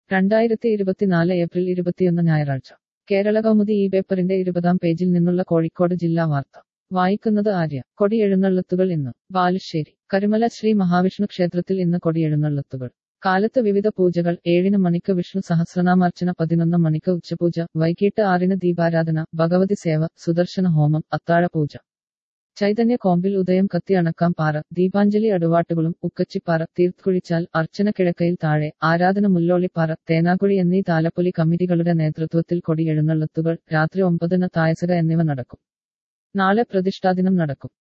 2024 April 21 ഞായറാഴ്ച കേരള കൗമുദി ഈ പേപ്പറിന്റെ 20-ാം പേജിൽ നിന്നുള്ള കോഴിക്കോട് ജില്ലാ വാർത്ത വായിക്കുന്നത് ആര്യ. കൊടിയെഴുന്നള്ളത്തുകൾ ഇന്ന്. ബാലുശ്ശേരി. കരുമല ശ്രീ മഹാവിഷ്ണു ക്ഷേത്രത്തിൽ ഇന്ന് കൊടിയെഴുന്നള്ളത്തുകൾ. കാലത്ത് വിവിധ പൂജകൾ. 7 മണിക്ക് വിഷ്ണു സഹസ്രനാമാർച്ചന, 11 മണിക്ക് ഉച്ചപൂജ, വൈകിട്ട് 6 ദീപാരാധന, ഭഗവതി സേവ, സുദർശന ഹോമം, അത്താഴപൂജ. ചൈതന്യ കോമ്പിൽ ഉദയം കത്തി അണക്കാം പാറ, ദീപാഞ്ജലി അടുവാട്ടുകളും, ഉക്കച്ചിപ്പാറ, തീർത്ത്കുഴിച്ചാൽ, അർച്ചന കിഴക്കയിൽ താഴെ, ആരാധന മുല്ലോളിപ്പാറ, തേനാകുഴി എന്നീ താലപ്പൊലി കമ്മിറ്റികളുടെ നേതൃത്വത്തിൽ കൊടിയെഴുന്നള്ളത്തുകൾ രാത്രി 9 തായസക എന്നിവ നടക്കും. നാളെ പ്രതിഷ്ഠാദിനം നടക്കും.